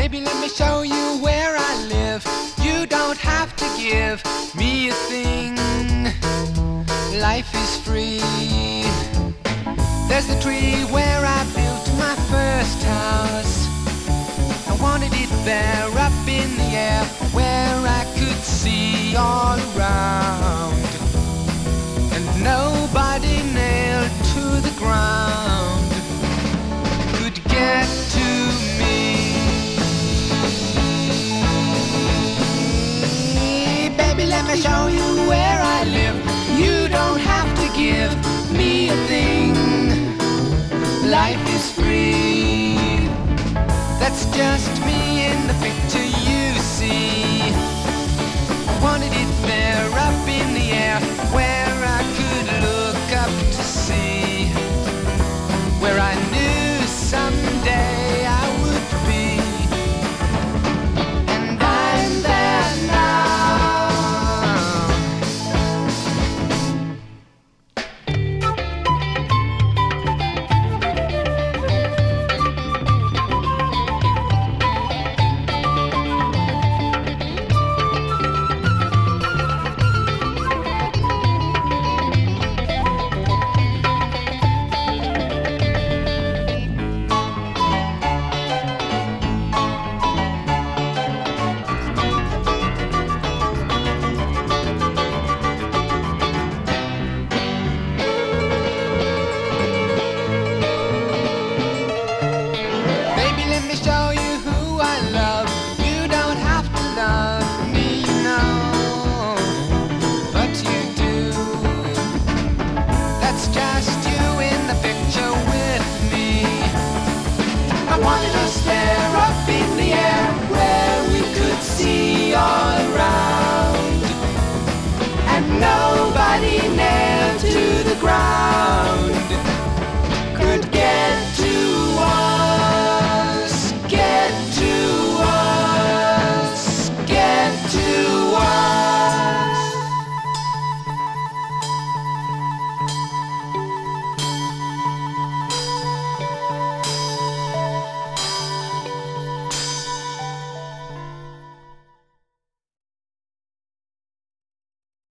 Baby, let me show you where I live. You don't have to give me a thing. Life is free. There's the tree where I built my first house. I wanted it there up in the air where I could see all around. And nobody nailed to the ground could get to me. Baby, let me show you where I live. You don't have to give me a thing. Life is free. That's just me in the picture you see.